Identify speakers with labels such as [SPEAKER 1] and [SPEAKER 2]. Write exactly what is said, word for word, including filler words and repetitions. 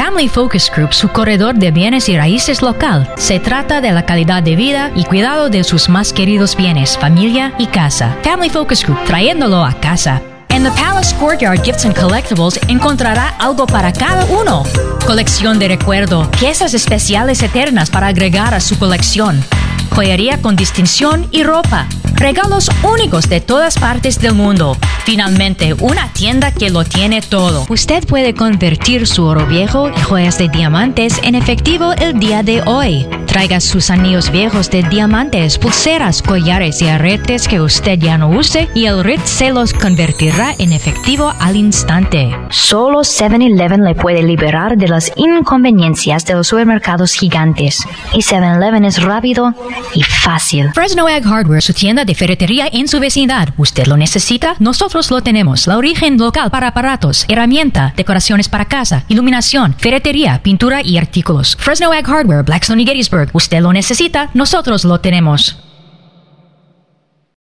[SPEAKER 1] Family Focus Group, su corredor de bienes y raíces local. Se trata de la calidad de vida y cuidado de sus más queridos bienes, familia y casa. Family Focus Group, trayéndolo a casa. En The Palace Courtyard Gifts and Collectibles encontrará algo para cada uno. Colección de recuerdo, piezas especiales eternas para agregar a su colección. Joyería con distinción y ropa. Regalos únicos de todas partes del mundo. Finalmente, una tienda que lo tiene todo. Usted puede convertir su oro viejo y joyas de diamantes en efectivo el día de hoy. Traiga sus anillos viejos de diamantes, pulseras, collares y aretes que usted ya no use y el Ritz se los convertirá en efectivo al instante.
[SPEAKER 2] Solo seven eleven le puede liberar de las inconveniencias de los supermercados gigantes. Y seven eleven es rápido y fácil.
[SPEAKER 1] Fresno Ag Hardware, su tienda de ferretería en su vecindad. ¿Usted lo necesita? Nosotros lo tenemos. La origen local para aparatos, herramienta, decoraciones para casa, iluminación, ferretería, pintura y artículos. Fresno Ag Hardware, Blackstone y Gettysburg. ¿Usted lo necesita? Nosotros lo tenemos.